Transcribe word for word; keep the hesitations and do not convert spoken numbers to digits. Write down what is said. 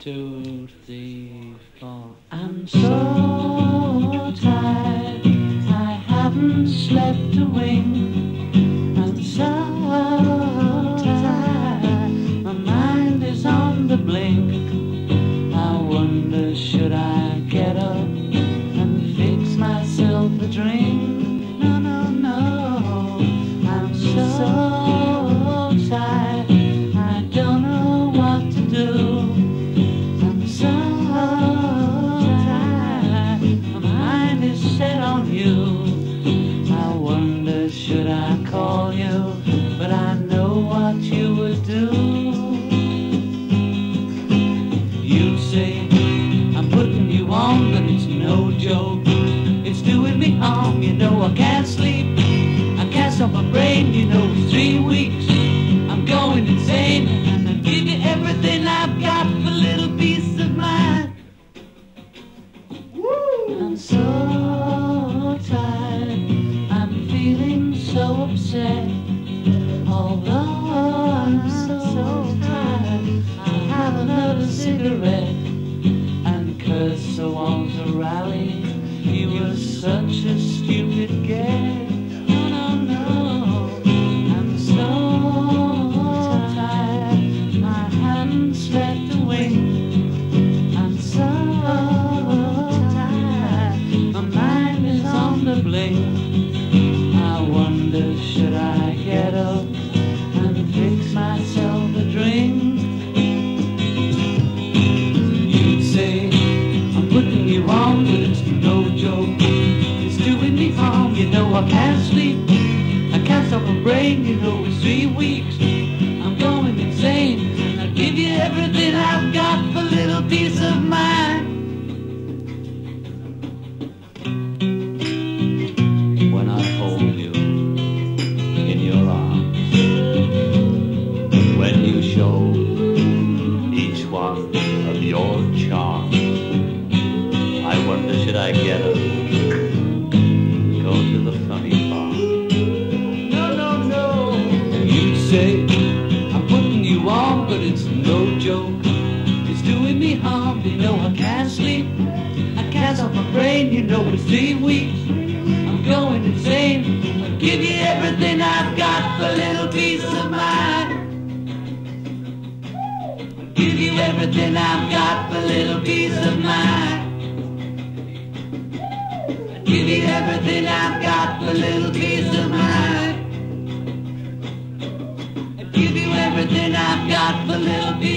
two, three, four. I'm so tired, I haven't slept a wink. I'm so tired, my mind is on the blink. I wonder, should I get up and fix myself a drink? No, no, no, I'm so tired, I don't know what to do. I'm so tired, my mind is set on you. I wonder, should I call you, but I know what you would do. You say, I'm putting you on, but it's no joke. It's doing me harm, you know I can't sleep. I can't stop my brain, you know it's three weeks. I'm going insane, and I give you everything I've got for a little peace of mind. I'm so tired, I'm feeling so upset. Although I'm so tired, I'll have another cigarette and curse the walls of rally. He was such a stupid gag. No, no, no, I'm so tired, I haven't slept a wink. I'm so tired, my mind is on the blink. I wonder, should I get up and fix myself a drink? You'd say, I'm putting you on, but it's no joke. It's doing me harm, you know I can't sleep. I can't stop my brain, you know it's three weeks. I'm going insane, and I'll give you everything I've got for a little peace of mind. When I hold you in your arms, when you show each one of your charms, I wonder, should I get up, go to the funny farm? No, no, no. You say, I'm putting you on, but it's no joke. It's doing me harm, you know I can't sleep. I can't stop my brain, you know it's three weeks. I'm going insane. I'll give you everything I've got for a little peace of mind. I'll give you everything I've got for a little peace of mind. I'll give you everything I've got for a little peace of mind. I'll give you everything I've got for a little peace of mind.